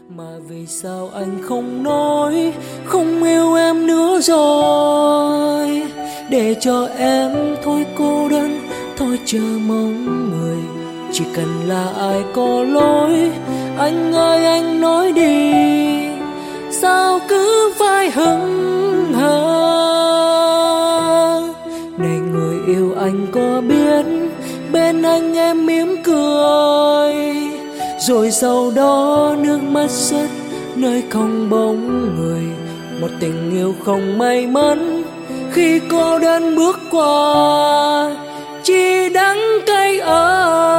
Mà vì sao anh không nói, không yêu em nữa rồi, để cho em thôi cô đơn, thôi chờ mong người. Chỉ cần là ai có lỗi, anh ơi anh nói đi, sao cứ phải hững hờ. Này người yêu anh có biết, bên anh em mỉm cười, rồi sau đó nước mắt rơi nơi không bóng người. Một tình yêu không may mắn khi cô đơn bước qua, chỉ đắng cay ở